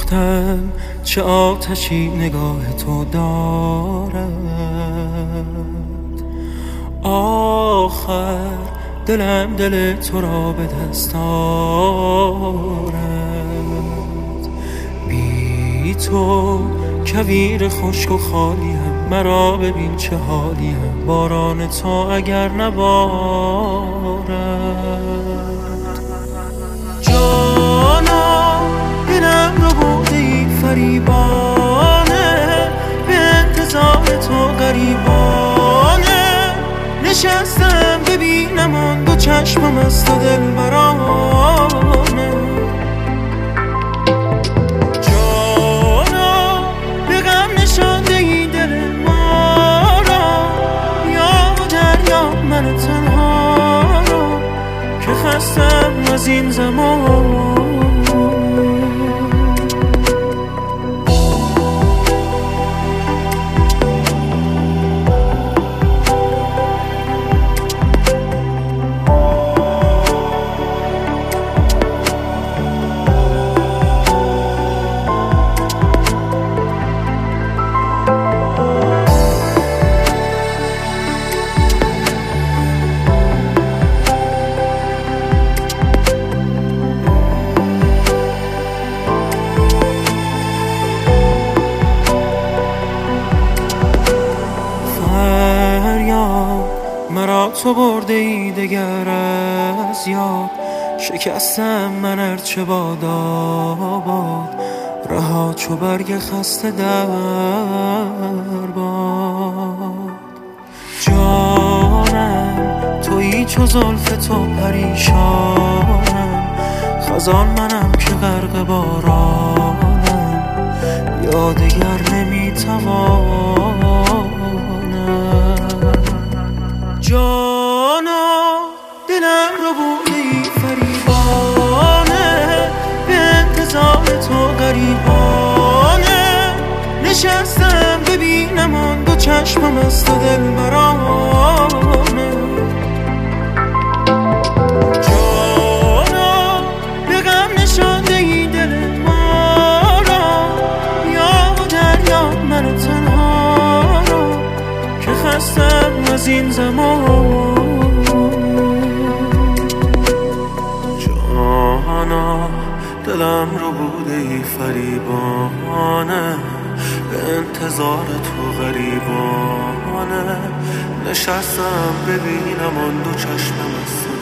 گفتم چه آتشی نگاه تو دارد، آخر دلم دل تو را به دست آرد. بی تو کویر خشک و خالیم، مرا ببین چه حالیم، باران تو اگر نبارد. جانا دلم رو بوده فریبانه، به انتظار تو غریبانه. نشستم ببینم آن دو چشمم از تو دلبرانه. جانا به غم نشانده ای دل ما را، یا دریا من تنها را که خستم از این زمان. مرا تو برده ای دگر از یاد، شکستم من ارچه باد آباد، رها چو برگ خسته در باد. جانم تویی چو زلف تو پریشانم، خزان منم که غرق بارانم، یا دگر نمیتوانم. جانا دلم رو بوده فریبانه، به انتظار تو غریبانه. نشستم ببینم آن دو چشمم از تو دلبرانه. جانا به غم نشانده ای دل ما را، یا دریا من تنها را که خستم از این زمان. جانا دلم رو بوده ای فریبانه، به انتظار تو غریبانه. نشستم ببینم آن دو چشمم از